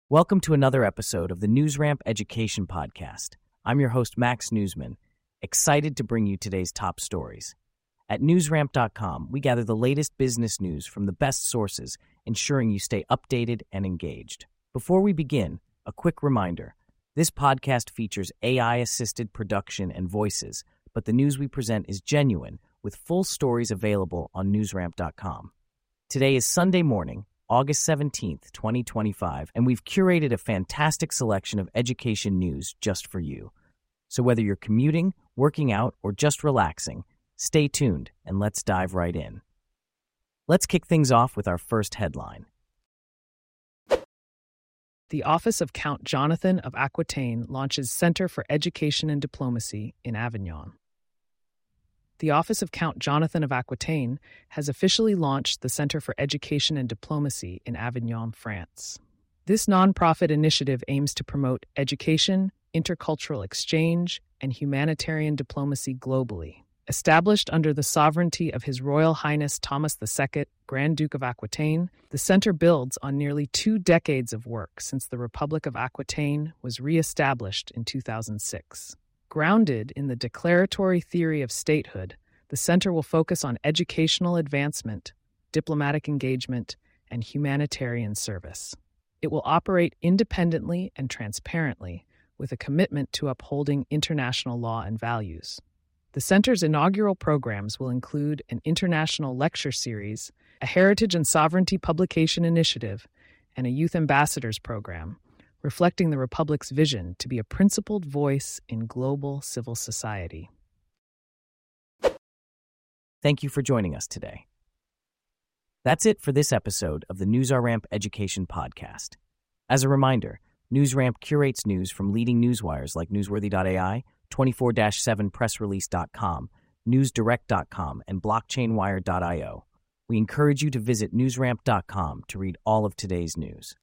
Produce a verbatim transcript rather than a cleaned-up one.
Welcome to another episode of the NewsRamp Education Podcast. I'm your host, Max Newsman, excited to bring you today's top stories. At newsramp dot com, we gather the latest business news from the best sources, ensuring you stay updated and engaged. Before we begin, a quick reminder. This podcast features A I-assisted production and voices, but the news we present is genuine, with full stories available on newsramp dot com. Today is Sunday morning, August seventeenth, twenty twenty-five, and we've curated a fantastic selection of education news just for you. So whether you're commuting, working out, or just relaxing, stay tuned and let's dive right in. Let's kick things off with our first headline. The Office of Count Jonathan of Aquitaine launches Center for Education and Diplomacy in Avignon. The Office of Count Jonathan of Aquitaine has officially launched the Center for Education and Diplomacy in Avignon, France. This nonprofit initiative aims to promote education, intercultural exchange, and humanitarian diplomacy globally. Established under the sovereignty of His Royal Highness Thomas the Second, Grand Duke of Aquitaine, the center builds on nearly two decades of work since the Republic of Aquitaine was re-established in two thousand six. Grounded in the declaratory theory of statehood, the center will focus on educational advancement, diplomatic engagement, and humanitarian service. It will operate independently and transparently, with a commitment to upholding international law and values. The center's inaugural programs will include an international lecture series, a heritage and sovereignty publication initiative, and a youth ambassadors program, reflecting the Republic's vision to be a principled voice in global civil society. Thank you for joining us today. That's it for this episode of the NewsRamp Education Podcast. As a reminder, NewsRamp curates news from leading newswires like newsworthy dot A I, twenty-four seven press release dot com, news direct dot com, and blockchain wire dot io. We encourage you to visit newsramp dot com to read all of today's news.